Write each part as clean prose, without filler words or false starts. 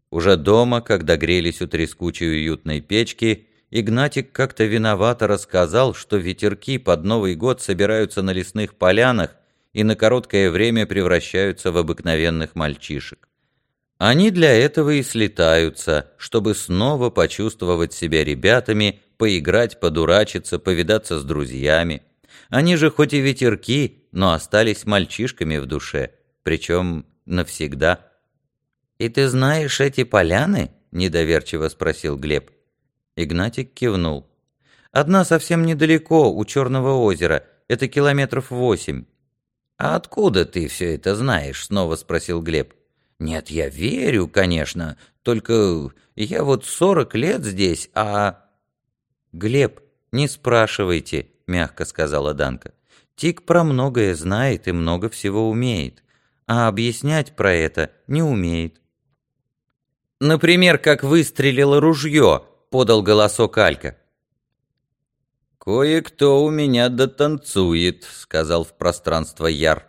Уже дома, когда грелись у трескучей уютной печки, Игнатик как-то виновато рассказал, что ветерки под Новый год собираются на лесных полянах и на короткое время превращаются в обыкновенных мальчишек. Они для этого и слетаются, чтобы снова почувствовать себя ребятами, поиграть, подурачиться, повидаться с друзьями. Они же хоть и ветерки, но остались мальчишками в душе, причем навсегда. «И ты знаешь эти поляны?» — недоверчиво спросил Глеб. Игнатик кивнул. «Одна совсем недалеко, у Черного озера. Это километров 8». «А откуда ты все это знаешь?» — снова спросил Глеб. «Нет, я верю, конечно, только я вот 40 лет здесь, а...» «Глеб, не спрашивайте», — мягко сказала Данка. «Тик про многое знает и много всего умеет, а объяснять про это не умеет». «Например, как выстрелило ружье», — подал голосок Алька. «Кое-кто у меня дотанцует», — сказал в пространство Яр.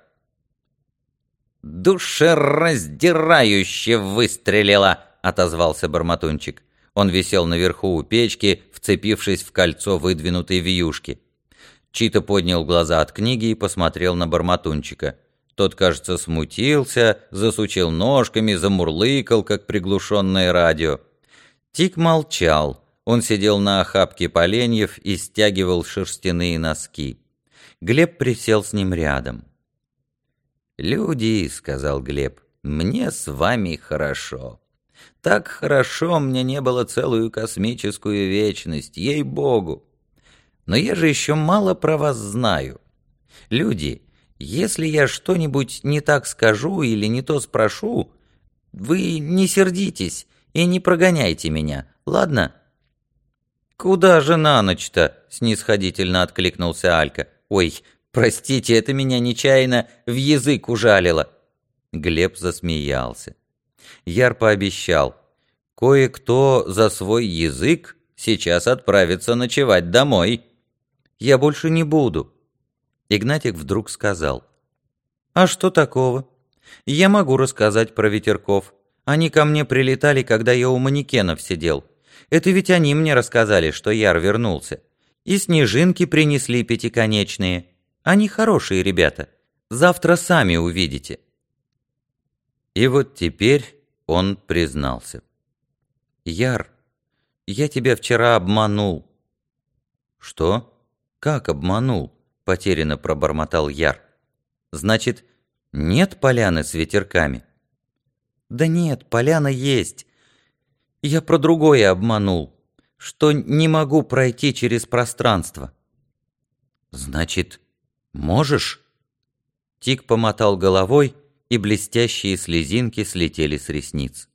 «Душераздирающе выстрелило», — отозвался Бормотунчик. Он висел наверху у печки, вцепившись в кольцо выдвинутой вьюшки. Чита поднял глаза от книги и посмотрел на Бормотунчика. Тот, кажется, смутился, засучил ножками, замурлыкал, как приглушенное радио. Тик молчал. Он сидел на охапке поленьев и стягивал шерстяные носки. Глеб присел с ним рядом. «Люди», — сказал Глеб, — «мне с вами хорошо. Так хорошо мне не было целую космическую вечность, ей-богу. Но я же еще мало про вас знаю. Люди, если я что-нибудь не так скажу или не то спрошу, вы не сердитесь и не прогоняйте меня, ладно?» «Куда же на ночь-то?» — снисходительно откликнулся Алька. «Ой, простите, это меня нечаянно в язык ужалило». Глеб засмеялся. Яр пообещал: «Кое-кто за свой язык сейчас отправится ночевать домой». «Я больше не буду». Игнатик вдруг сказал: «А что такого? Я могу рассказать про ветерков. Они ко мне прилетали, когда я у манекенов сидел. Это ведь они мне рассказали, что Яр вернулся. И снежинки принесли пятиконечные. Они хорошие ребята. Завтра сами увидите». И вот теперь он признался: «Яр, я тебя вчера обманул». «Что? Как обманул?» — потерянно пробормотал Яр. «Значит, нет поляны с ветерками?» «Да нет, поляна есть. Я про другое обманул, что не могу пройти через пространство». «Значит, можешь?» Тик помотал головой, и блестящие слезинки слетели с ресниц.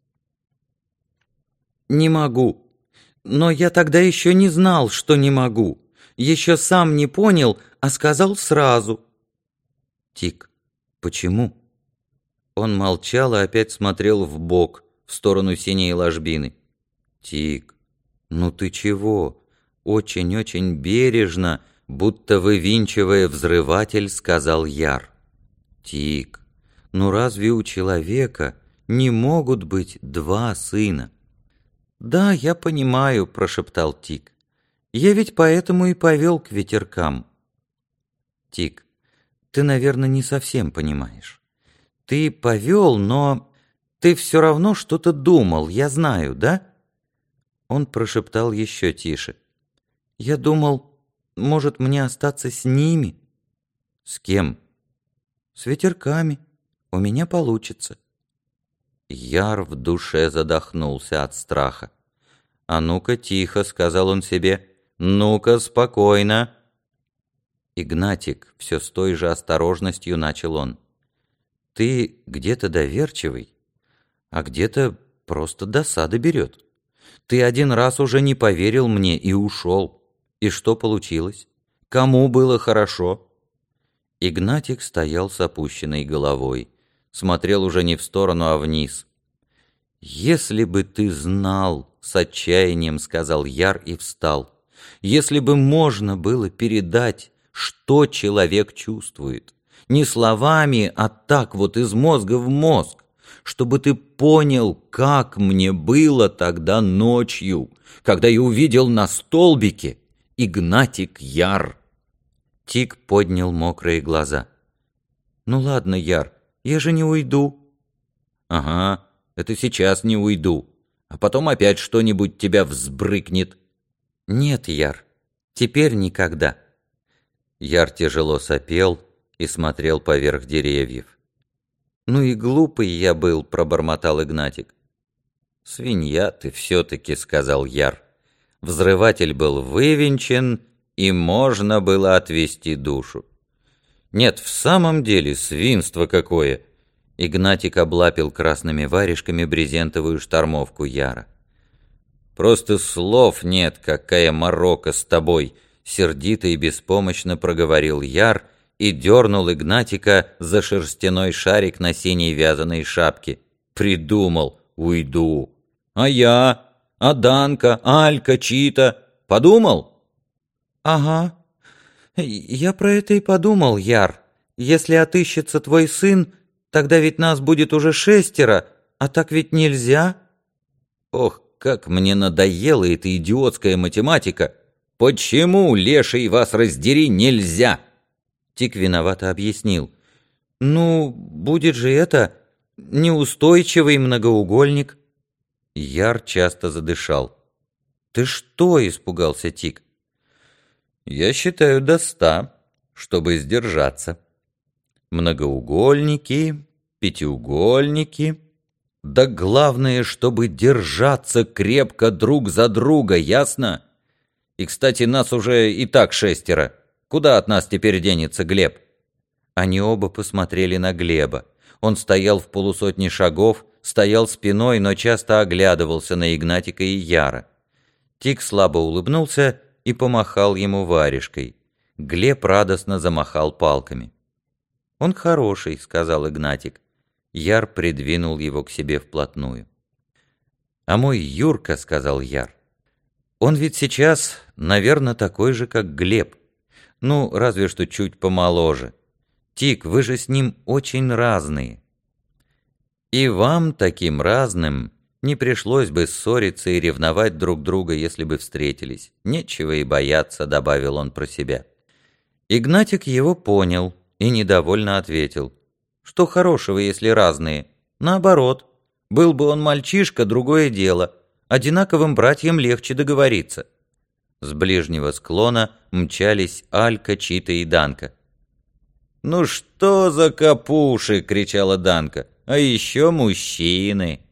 «Не могу. Но я тогда еще не знал, что не могу. Еще сам не понял, а сказал сразу». «Тик, почему?» Он молчал и опять смотрел вбок, в сторону синей ложбины. «Тик, ну ты чего?» Очень-очень бережно, будто вывинчивая взрыватель, сказал Яр. «Тик, ну разве у человека не могут быть два сына?» «Да, я понимаю», — прошептал Тик. «Я ведь поэтому и повел к ветеркам». «Тик, ты, наверное, не совсем понимаешь. Ты повел, но ты все равно что-то думал, я знаю, да?» Он прошептал еще тише. «Я думал, может, мне остаться с ними?» «С кем?» «С ветерками. У меня получится». Яр в душе задохнулся от страха. «А ну-ка тихо», — сказал он себе, — «ну-ка спокойно». «Игнатик», — все с той же осторожностью начал он, — «ты где-то доверчивый, а где-то просто досада берет. Ты один раз уже не поверил мне и ушел. И что получилось? Кому было хорошо?» Игнатик стоял с опущенной головой, смотрел уже не в сторону, а вниз. «Если бы ты знал», — с отчаянием сказал Яр и встал, «если бы можно было передать, что человек чувствует, не словами, а так вот из мозга в мозг, чтобы ты понял, как мне было тогда ночью, когда я увидел на столбике Игнатик Яр». Тик поднял мокрые глаза. «Ну ладно, Яр, я же не уйду». «Ага, это сейчас не уйду, а потом опять что-нибудь тебя взбрыкнет». «Нет, Яр, теперь никогда». Яр тяжело сопел и смотрел поверх деревьев. «Ну и глупый я был», — пробормотал Игнатик. «Свинья ты все-таки», — сказал Яр. Взрыватель был вывинчен, и можно было отвести душу. «Нет, в самом деле, свинство какое!» Игнатик облапил красными варежками брезентовую штормовку Яра. «Просто слов нет, какая морока с тобой!» Сердито и беспомощно проговорил Яр и дернул Игнатика за шерстяной шарик на синей вязаной шапке. «Придумал, уйду. А я? А Данка? Алька? Чита? Подумал?» «Ага. Я про это и подумал, Яр. Если отыщется твой сын, тогда ведь нас будет уже 6, а так ведь нельзя». «Ох, как мне надоела эта идиотская математика! Почему, леший вас раздери, нельзя?» Тик виновато объяснил. «Ну, будет же это неустойчивый многоугольник». Яр часто задышал. «Ты что?» — испугался Тик. «Я считаю до 100, чтобы сдержаться. Многоугольники, пятиугольники. Да главное, чтобы держаться крепко друг за друга, ясно? И, кстати, нас уже и так 6. Куда от нас теперь денется Глеб?» Они оба посмотрели на Глеба. Он стоял в полусотни шагов, стоял спиной, но часто оглядывался на Игнатика и Яра. Тик слабо улыбнулся и помахал ему варежкой. Глеб радостно замахал палками. «Он хороший», — сказал Игнатик. Яр придвинул его к себе вплотную. «А мой Юрка», — сказал Яр, — «он ведь сейчас, наверное, такой же, как Глеб. Ну, разве что чуть помоложе. Тик, вы же с ним очень разные. И вам, таким разным, не пришлось бы ссориться и ревновать друг друга, если бы встретились. Нечего и бояться», — добавил он про себя. Игнатик его понял и недовольно ответил. «Что хорошего, если разные? Наоборот. Был бы он мальчишка, другое дело. Одинаковым братьям легче договориться». С ближнего склона мчались Алька, Чита и Данка. «Ну что за капуши!» — кричала Данка. «А еще мужчины!»